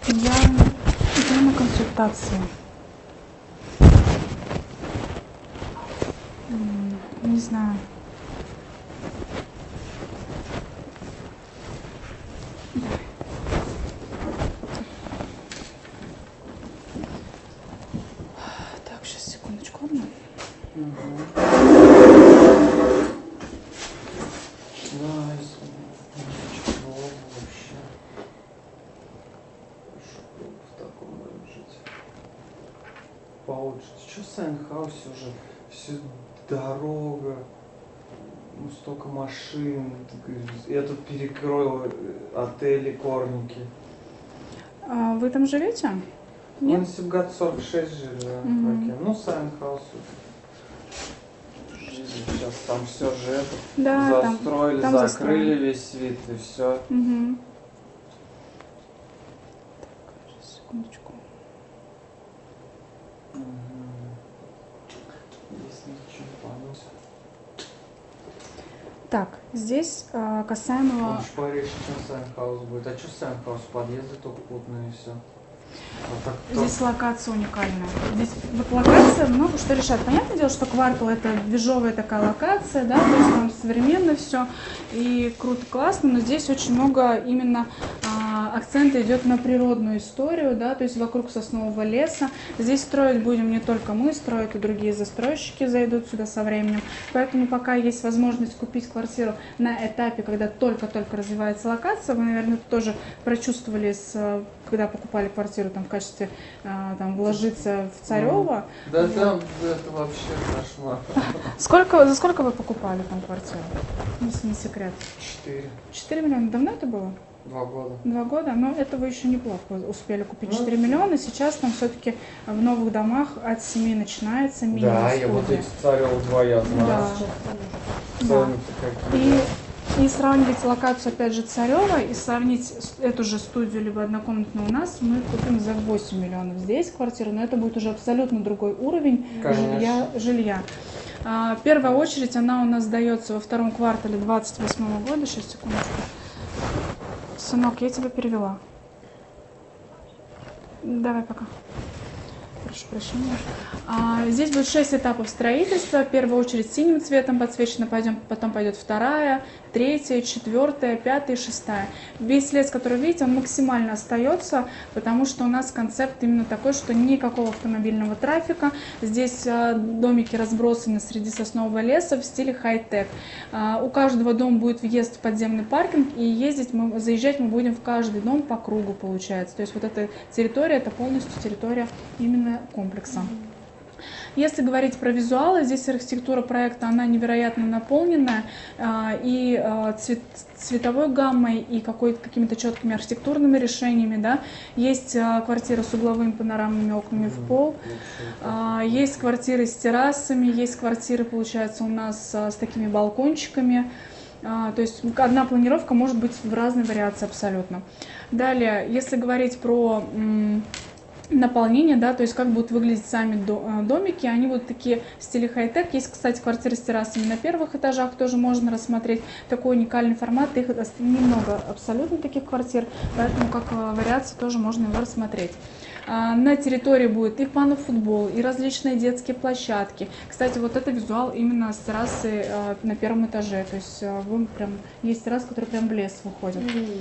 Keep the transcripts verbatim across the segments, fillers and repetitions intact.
Я иду на консультации. М, Не знаю. Так, сейчас, секундочку, ладно? Да, если ничего вообще. Чтобы в таком жить. Получше. Что в Сайнхаусе уже? Все дорога, ну столько машин. Я тут перекрою отели, корники. А вы там живете? Мы Нет? на Сибгат сорок шесть жили, да, Мгм. так, ну Сайнхаус. Сейчас там все же это Да, там, застроили, там закрыли застроили. весь вид и все. Мгм. Так, сейчас, секундочку. Если ничего понос. Так, здесь а, касаемо... Можешь порешить, что Сайнхаус будет. А что Сайнхаус? Подъезды только путные и все. А так Здесь локация уникальная. Здесь вот локация много что решает. Понятное дело, что квартал это движовая такая локация, да, то есть там современно все и круто, классно, но здесь очень много именно а, акцента идет на природную историю, да, то есть вокруг соснового леса. Здесь строить будем не только мы, строят и другие застройщики зайдут сюда со временем. Поэтому пока есть возможность купить квартиру на этапе, когда только-только развивается локация, вы, наверное, тоже прочувствовали, с, когда покупали квартиру там в качестве а, там вложиться в Царево. Да, Вот. там это вообще кошмар. Сколько, за сколько вы покупали там квартиру? Если не секрет. Четыре. Четыре миллиона. Давно это было? Два года. Два года, но это вы еще неплохо успели купить. Ну, четыре миллиона. Сейчас там все-таки в новых домах от семи начинается минимум. Да, я вот эти Царева два я знаю. Да. Да. Цены-то какие. И, и сравнивать локацию, опять же, Царева, и сравнить с- эту же студию, либо однокомнатную у нас, мы купим за восемь миллионов здесь квартиру, но это будет уже абсолютно другой уровень жилья. жилья. А, первая очередь, она у нас сдается во втором квартале двадцать восьмого года. Сейчас, секундочку. Сынок, я тебя перевела. Давай, пока. Прошу прощения. А, здесь будет шесть этапов строительства. В первую очередь синим цветом подсвечено, пойдем, потом пойдет вторая, третья, четвертая, пятая и шестая. Весь лес, который видите, он максимально остается, потому что у нас концепт именно такой, что никакого автомобильного трафика. Здесь а, домики разбросаны среди соснового леса в стиле хай-тек. А, у каждого дома будет въезд в подземный паркинг, и ездить мы, заезжать мы будем в каждый дом по кругу, получается. То есть вот эта территория, это полностью территория именно комплекса. Если говорить про визуалы, здесь архитектура проекта, она невероятно наполненная а, и а, цвет, цветовой гаммой, и какой-то, какими-то четкими архитектурными решениями. Да. Есть а, квартира с угловыми панорамными окнами в пол, а, есть квартиры с террасами, есть квартиры, получается, у нас а, с такими балкончиками. А, то есть одна планировка может быть в разной вариации абсолютно. Далее, если говорить про м, наполнение, да, то есть как будут выглядеть сами домики, они будут такие в стиле хай-тек. Есть, кстати, квартиры с террасами на первых этажах, тоже можно рассмотреть. Такой уникальный формат, их немного абсолютно таких квартир, поэтому как вариацию тоже можно его рассмотреть. На территории будет и панофутбол, и различные детские площадки. Кстати, вот это визуал именно с террасы на первом этаже, то есть вы прям, есть терраса, которая прям в лес выходит.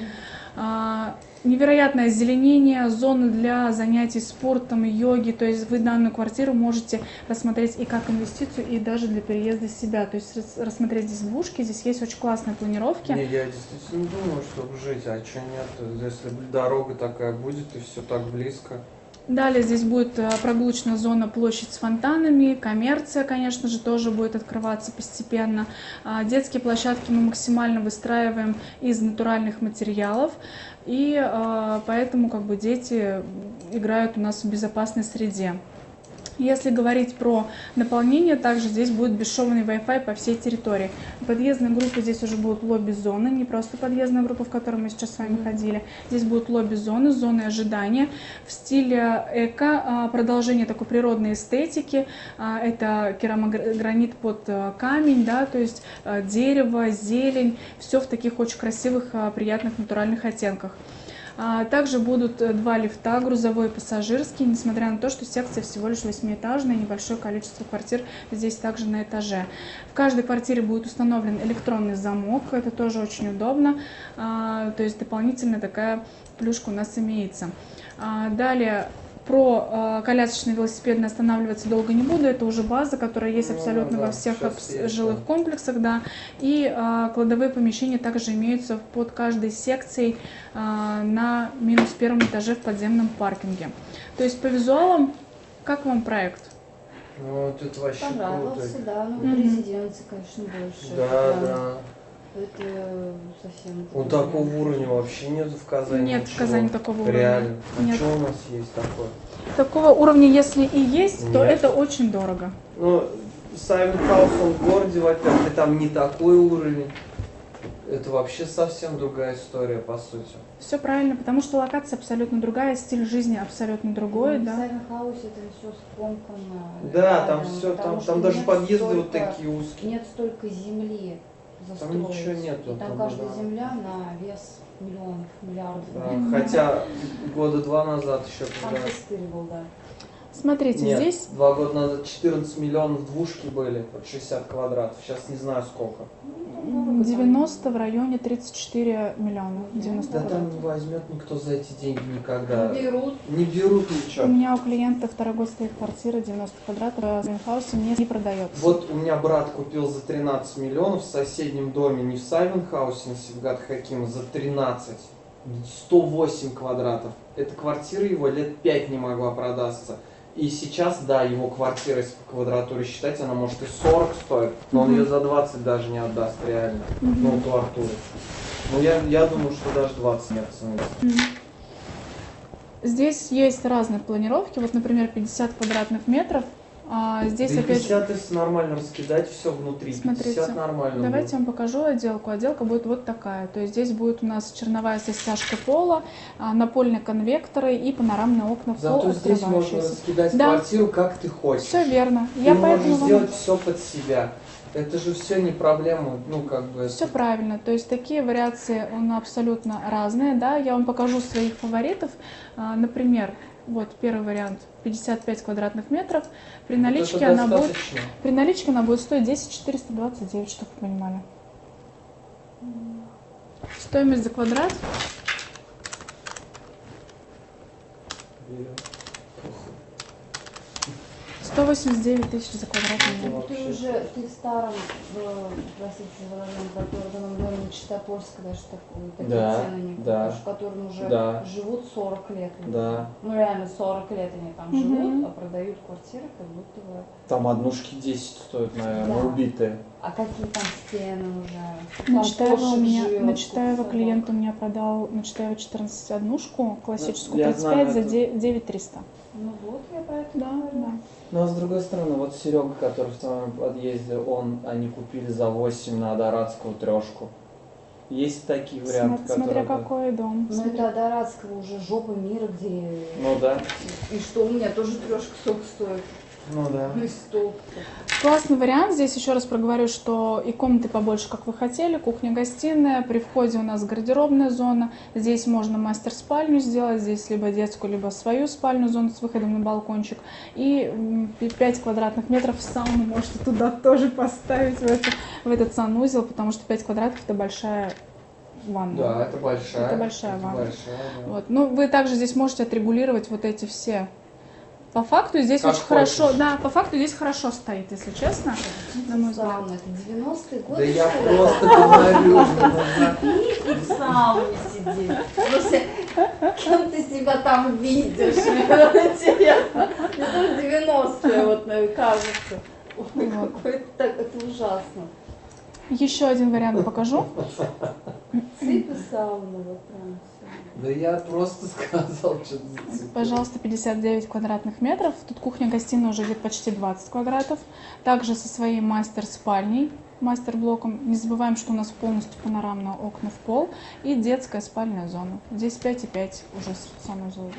Mm-hmm. Невероятное озеленение, зоны для занятий спортом, йоги, то есть вы данную квартиру можете рассмотреть и как инвестицию, и даже для переезда себя, то есть рассмотреть здесь двушки, здесь есть очень классные планировки. Не, я действительно думаю, чтобы жить, а что нет, если дорога такая будет и все так близко. Далее здесь будет прогулочная зона, площадь с фонтанами, коммерция, конечно же, тоже будет открываться постепенно. Детские площадки мы максимально выстраиваем из натуральных материалов, и поэтому как бы дети играют у нас в безопасной среде. Если говорить про наполнение, также здесь будет бесшовный Wi-Fi по всей территории. Подъездная группа, здесь уже будут лобби-зоны, не просто подъездная группа, в которой мы сейчас с вами ходили. Здесь будут лобби-зоны, зоны ожидания в стиле эко, продолжение такой природной эстетики. Это керамогранит под камень, да, то есть дерево, зелень, все в таких очень красивых, приятных, натуральных оттенках. А, также будут два лифта, грузовой и пассажирский, несмотря на то, что секция всего лишь восьмиэтажная, небольшое количество квартир здесь также на этаже. В каждой квартире будет установлен электронный замок, это тоже очень удобно, а, то есть дополнительная такая плюшка у нас имеется. А, далее, про э, колясочные велосипеды останавливаться долго не буду, это уже база, которая есть абсолютно ну, да, во всех есть, жилых да. комплексах, да. И э, кладовые помещения также имеются под каждой секцией э, на минус первом этаже в подземном паркинге. То есть по визуалам, как вам проект? Ну, вот это вообще Понравился, круто. да, ну Мгм. резиденции, конечно, больше. Да, Прям да. Это совсем... Вот такого уровня вообще нет в Казани. Нет в ничего. Казани такого уровня. Реально. А Нет. что у нас есть такое? Такого уровня, если и есть, то Нет. это очень дорого. Ну, Саймон Хаус, он в городе, во-первых, и там не такой уровень. Это вообще совсем другая история, по сути. Все правильно, потому что локация абсолютно другая, стиль жизни абсолютно другой, Ну, да. В Сайвен Хаусе это все скомкано. Да, там рядом, все, потому там, что там даже нет подъезды вот столько- такие узкие. Нет столько земли застроить. ничего нету, И там там, каждая да. земля на вес миллионов, миллиардов. Да, Мгм. хотя года два назад еще Там когда... тестировал, да. Смотрите, Нет, здесь два года назад четырнадцать миллионов двушки были, под шестьдесят квадратов. Сейчас не знаю сколько. Ну, девяносто в районе тридцать четыре миллиона. девяносто Да там квадратов. не возьмет никто за эти деньги никогда. там берут. Не берут У ничего. меня у клиента второй год стоит квартира девяносто квадратов, а в Сайвенхаусе не продается. Вот у меня брат купил за тринадцать миллионов в соседнем доме, не в Сайвенхаусе, на Севгат Хакима, за тринадцать. сто восемь квадратов. Эта квартира его лет пять не могла продаться. И сейчас, да, его квартира, если по квадратуре считать, она может и сорок стоит, но он Мгм. ее за двадцать даже не отдаст реально. Мгм. Ну, ту Артуру. Ну, я, я думаю, что даже двадцать нет цены. Мгм. Здесь есть разные планировки. Вот, например, пятьдесят квадратных метров. А здесь Да и опять же, пятьдесят, если нормально раскидать все внутри, смотрите, пятьдесят нормально давайте будет. я вам покажу отделку. Отделка будет вот такая. То есть здесь будет у нас черновая со стяжкой пола, а, напольные конвекторы и панорамные окна в пол Зато здесь можно открывающиеся. раскидать Да. квартиру как ты хочешь. Все верно. Ты Я можешь поэтому вам... сделать все под себя. Это же все не проблема, ну как бы. Все правильно, то есть такие вариации он абсолютно разные, да, я вам покажу своих фаворитов, А, например, вот первый вариант пятьдесят пять квадратных метров, при Вот наличке это она будет, достаточно. при наличке она будет стоить десять четыреста двадцать девять, чтобы вы понимали. Стоимость за квадрат Берем. сто восемьдесят девять тысяч за квадратный метр. Вот. Ты уже, ты в старом, в, простите за выражение, который доме Чистопольска, даже такой, такие Да, цены не да. купишь, в котором уже Да. живут сорок лет. люди. Да. Ну реально сорок лет они там Мгм. живут, а продают квартиры как будто бы. Там однушки десять стоят, наверное, Да. убитые. А какие там стены уже? На Там Читаева у кошек меня, живет, на Читаева собак. клиент у меня продал на Читаева четырнадцать однушку, классическую Я тридцать знаю пять за эту. девять триста. Ну вот, я про это Да, говорю. да. Ну а с другой стороны, вот Серега, который в твоем подъезде, он, они купили за восемь на Адаратскую трешку. Есть такие варианты, Сма- Смотря которые... какой дом. Ну Смотря- это Адаратского уже жопа мира, где... Ну да. И что у меня тоже трешка столько стоит. Ну да. Ну и стол. Классный вариант. Здесь еще раз проговорю, что и комнаты побольше, как вы хотели, кухня-гостиная. При входе у нас гардеробная зона. Здесь можно мастер-спальню сделать, здесь либо детскую, либо свою спальню зону с выходом на балкончик. И м, пять квадратных метров сауну можете туда тоже поставить, в, это, в этот санузел, потому что пять квадратов это большая ванна. Да, это большая. Это большая это ванна. большая, да. Вот. Ну, вы также здесь можете отрегулировать вот эти все. По факту здесь Как очень хорошо, хочешь. да, по факту здесь хорошо стоит, если честно, на мой взгляд. Сауна, это девяностые годы. Да я что ли? просто говорю, что нужно... И в сауне сидеть. Слушай, кем ты себя там видишь? Мне интересно. Мне тоже девяностые вот наверное, кажется. Ой, Вот. какой-то так, это ужасно. Еще один вариант покажу. Цепи сауны, вот прям все. Да я просто сказал, что ты зацепил. Пожалуйста, пятьдесят девять квадратных метров. Тут кухня-гостиная уже где-то почти двадцать квадратов. Также со своей мастер-спальней, мастер-блоком. Не забываем, что у нас полностью панорамные окна в пол. И детская спальная зона. Здесь пять и пять уже санузел.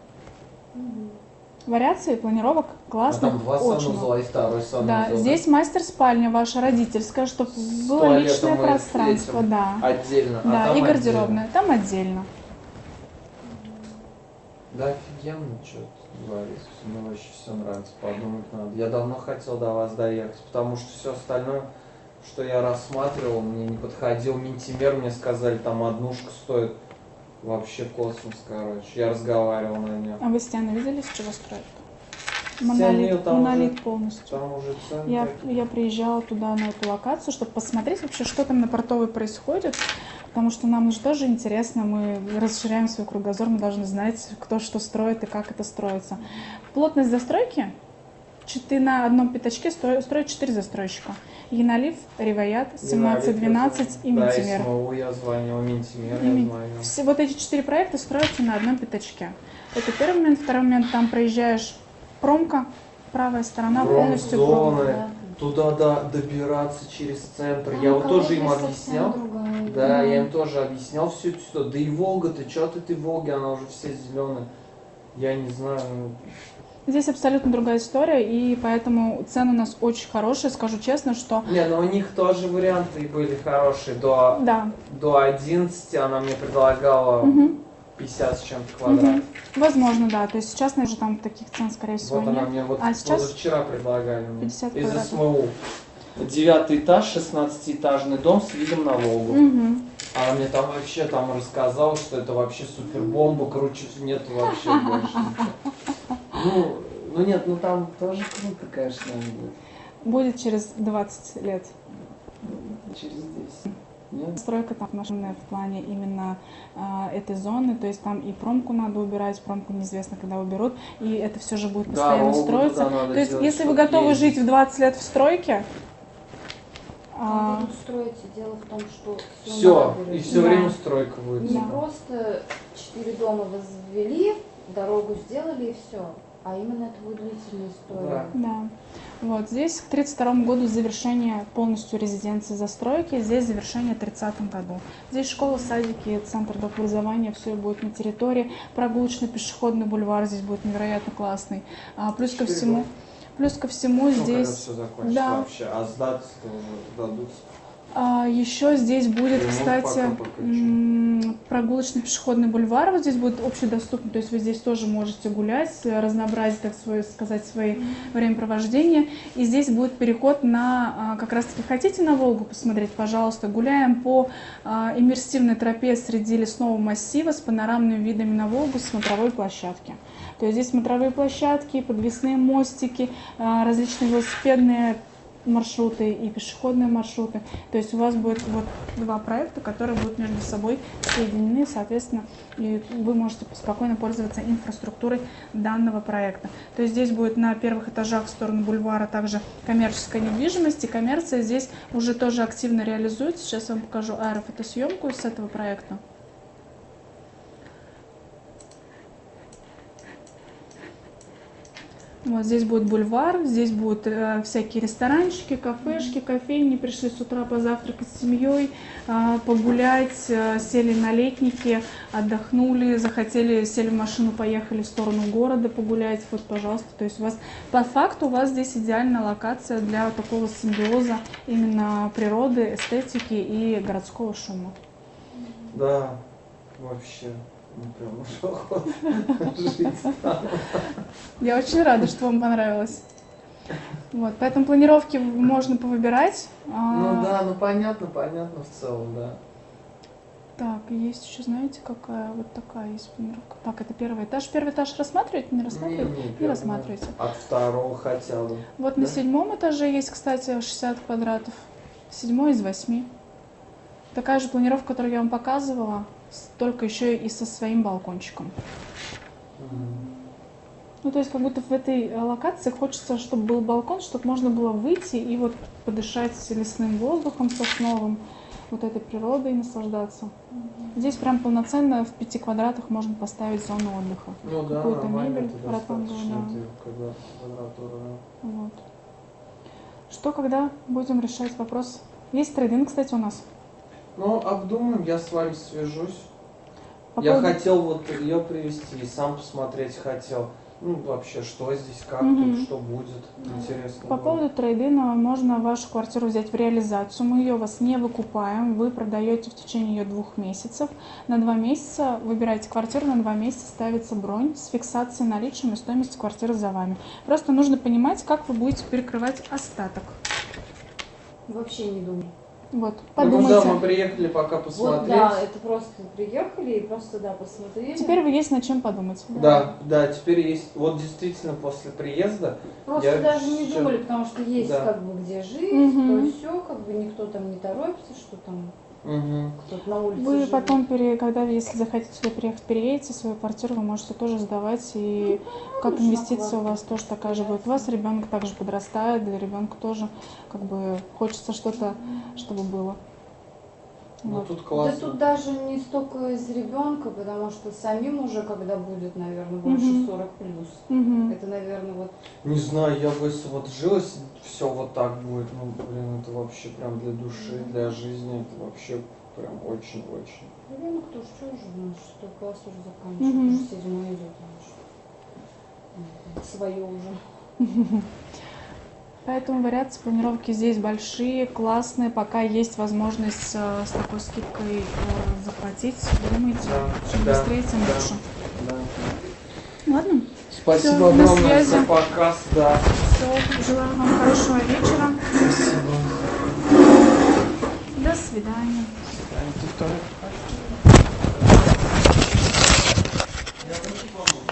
Вариации планировок А классных. там два очень санузла и второй санузел. Да, здесь мастер-спальня ваша родительская, чтобы было туалетом личное и пространство, этим. да. Отдельно. а Да, там и отдельно. гардеробная, там отдельно. Да офигенно, что ты говоришь. Мне вообще все нравится, подумать надо. Я давно хотел до вас доехать, потому что все остальное, что я рассматривал, мне не подходил. Ментимер, мне сказали, там однушка стоит вообще космос, короче. Я разговаривал на нем. А вы стены видели, с чего строят? Стены, Монолит, там монолит уже- полностью. Там уже цены Я, такие. я приезжала туда, на эту локацию, чтобы посмотреть вообще, что там на Портовой происходит, потому что нам же тоже интересно, мы расширяем свой кругозор, мы должны знать, кто что строит и как это строится. Плотность застройки четы- на одном пятачке стро- строят четыре застройщика. Еналиф, Риваят, семнадцать двенадцать и Да, Ментимер. СМУ я звонил, Ментимер И я Мен- звонил. Все вот эти четыре проекта строятся на одном пятачке. Это первый момент. Второй момент, там проезжаешь промка, правая сторона полностью Промзоны. промка. Да. Туда до, добираться через центр. Там Я вот тоже им экология объяснял. совсем другая. Да, я им тоже объяснял все это сюда. Да и Волга, ты чё ты, ты Волги, она уже вся зеленая. Я не знаю. ну, Здесь абсолютно другая история, и поэтому цены у нас очень хорошие. Скажу честно, что Не, ну у них тоже варианты были хорошие. До, да, до одиннадцати она мне предлагала мгм, пятьдесят с чем-то квадратов. мгм. Возможно, да. То есть сейчас, наверное, там таких цен, скорее всего, Вот она нет. мне вот А сейчас позавчера предлагали мне. пятьдесят Из квадратов. СМУ. Девятый этаж, шестнадцатиэтажный дом с видом на Волгу. Мгм. Она мне там вообще там рассказала, что это вообще супербомба, круче нет вообще больше. ничего. Ну, ну нет, ну там тоже круто, конечно, будет. Будет через двадцать лет. Через десять. Нет? Стройка там машинная в плане именно а, этой зоны, то есть там и промку надо убирать, промку неизвестно когда уберут, и это все же будет Да, постоянно Волгу строиться. туда надо То есть делать, если вы чтоб готовы ездить. жить в двадцать лет в стройке, Там а, будут строить, и дело в том, что всё Все, надо и будет. все Да. время стройка будет. Не Да. просто четыре дома возвели, дорогу сделали и все, а именно это будет длительная история. да. Вот здесь к тридцать второму году завершение полностью резиденции застройки, здесь завершение в тридцатом году. Здесь школа, садики, центр доп. Образования, все будет на территории. Прогулочный пешеходный бульвар здесь будет невероятно классный. А, плюс ко Четыре всему, года. плюс ко всему Ну, когда здесь все закончится да. вообще, а сдаться-то уже дадутся. а, еще здесь будет, Ремонт кстати, пока покачу. м, прогулочный пешеходный бульвар. Вот здесь будет общедоступный, то есть вы здесь тоже можете гулять, разнообразить, так свое, сказать, свои времяпровождения. И здесь будет переход на, а, как раз-таки, хотите на Волгу посмотреть, пожалуйста, гуляем по а, иммерсивной тропе среди лесного массива с панорамными видами на Волгу с смотровой площадки. То есть здесь смотровые площадки, подвесные мостики, а, различные велосипедные маршруты и пешеходные маршруты. То есть у вас будет вот два проекта, которые будут между собой соединены, соответственно, и вы можете спокойно пользоваться инфраструктурой данного проекта. То есть здесь будет на первых этажах в сторону бульвара также коммерческая недвижимость, и коммерция здесь уже тоже активно реализуется. Сейчас я вам покажу аэрофотосъемку с этого проекта. Вот здесь будет бульвар, здесь будут э, всякие ресторанчики, кафешки, кофейни. Пришли с утра позавтракать с семьей, э, погулять, э, сели на летники, отдохнули, захотели, сели в машину, поехали в сторону города погулять. Вот, пожалуйста. То есть у вас, по факту, у вас здесь идеальная локация для вот такого симбиоза именно природы, эстетики и городского шума. Да, вообще. Ну, прям уж охота жить там. Я очень рада, что вам понравилось. Вот, поэтому планировки можно повыбирать. Ну да, ну понятно, понятно в целом, да. Так, есть еще, знаете, какая вот такая есть планировка. Так, это первый этаж. Первый этаж рассматриваете, не рассматриваете? Не, не, Не первый, рассматриваете. От второго хотя бы. Вот на Да? седьмом этаже есть, кстати, шестьдесят квадратов. Седьмой из восьми. Такая же планировка, которую я вам показывала, с- только еще и со своим балкончиком. Мгм. Ну, то есть, как будто в этой э, локации хочется, чтобы был балкон, чтобы можно было выйти и вот подышать лесным воздухом сосновым, вот этой природой и наслаждаться. Здесь прям полноценно в пяти квадратах можно поставить зону отдыха. Ну да, Какую-то нормально, мебель это ротанговую, достаточно, да. это когда квадратура, да. Вот. Что, когда будем решать вопрос? Есть трейдинг, кстати, у нас. Ну, обдумаем, я с вами свяжусь. По Я поводу- хотел вот ее привезти, и сам посмотреть хотел. Ну, вообще, что здесь, как Мгм. тут, что будет. Интересно. По было. поводу трейдина, можно вашу квартиру взять в реализацию. Мы ее у вас не выкупаем, вы продаете в течение ее двух месяцев. На два месяца выбираете квартиру, на два месяца ставится бронь с фиксацией наличия и стоимости квартиры за вами. Просто нужно понимать, как вы будете перекрывать остаток. Вообще не думаю. Вот, Ну, подумайте. да, мы приехали пока Вот посмотреть. да, это просто приехали и просто, да, посмотрели. Теперь вы есть над чем подумать. Да, да, теперь есть. Вот действительно после приезда. Просто я даже не щас- думали, потому что есть Да. как бы где жить, Мгм. то и все, как бы никто там не торопится, что там Мгм. кто-то на улице Вы живет. потом, пере- когда, если захотите сюда приехать, переедете, свою квартиру вы можете тоже сдавать, и как лучше инвестиция у накладывать. вас тоже такая же будет. У вас ребенок также подрастает, для ребенка тоже как бы хочется что-то, чтобы было. Ну Вот. тут Да классно. тут даже не столько из ребенка, потому что самим уже, когда будет, наверное, больше Мгм. сорок плюс. Мгм. Это, наверное, вот Не знаю, я бы если вот жил, если все вот так будет, ну блин, это вообще прям для души, для жизни, это вообще прям очень-очень. ребенок тоже что уже, у нас шестой класс уже заканчивает, Мгм. уже седьмой идет, уже свое уже. Поэтому вариации планировки здесь большие, классные. Пока есть возможность э, с такой скидкой э, захватить, думайте, Да, чем да, быстрее, тем да. лучше. Да. Ладно? Спасибо Всё, на огромное связи. за показ, да. Все, желаю вам хорошего вечера. Спасибо. До свидания. До свидания. Ты в туалет?